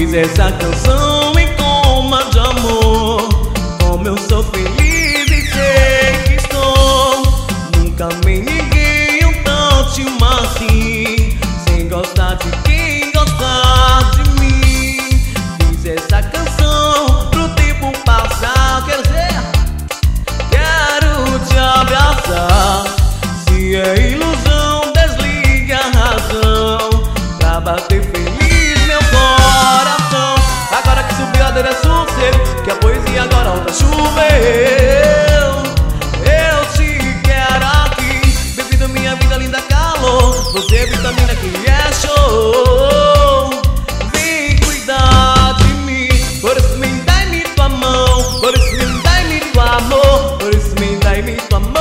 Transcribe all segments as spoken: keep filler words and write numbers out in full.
Fiz essa canção em coma de amor. Como eu sou feliz e sei que estou. Nunca amei ninguém um tanto assim, sem gostar de quem gostar de mim. Fiz essa canção pro tempo passar. Quero dizer, quero te abraçar. Se é ilusão, desliga a razão pra bater feliz meu coração. Agora que subiu a ladeira é sossego, que a poesia agora outra choveu. Eu te quero aqui, bebendo minha vida, linda calor. Você é vitamina que é show. Vem cuidar de mim, por isso me dá-me tua mão, por isso me dá-me tua amor, por isso me dá-me tua amor,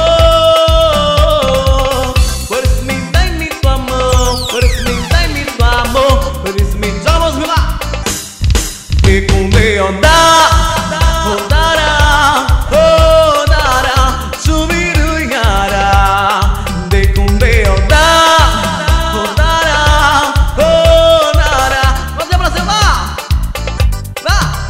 por isso me dá-me tua mão, por isso me dá-me tua amor, por isso me dá. Vamos lá! E com Deodá, rodará, rodará, subirunhará. De com Deodá, rodará, rodará. Você pra cima! Vá!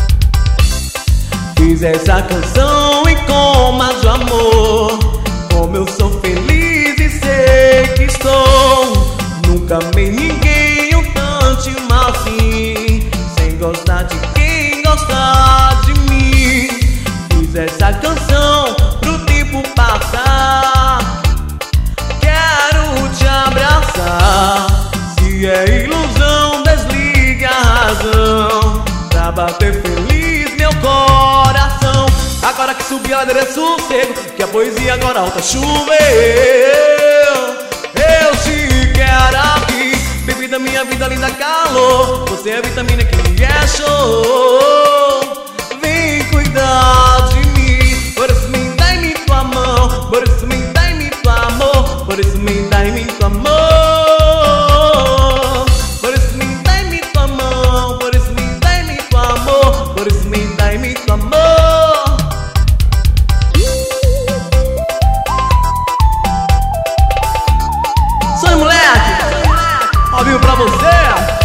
Fiz essa canção em coma de amor. Como eu sou feliz e sei que estou. Nunca amei ninguém um tanto assim, sem gostar de quem gostar de mim. Fiz essa canção pro tempo passar. Quero te abraçar. Se é ilusão, desliga a razão pra bater feliz meu coração. Agora que subiu a ladeira é sossego, que a poesia agora alta choveu. Eu te quero aqui, bebida minha vida, linda calor. Você é a vitamina que é show. Vem cuidar de mim, por isso me dá-me tua mão, por isso me dá-me tua amor, por isso me dá-me tua amor, por isso me dá-me tua mão, por isso me dá-me tua amor, por isso me dá-me tua amor. Sonho moleque, ao vivo pra você.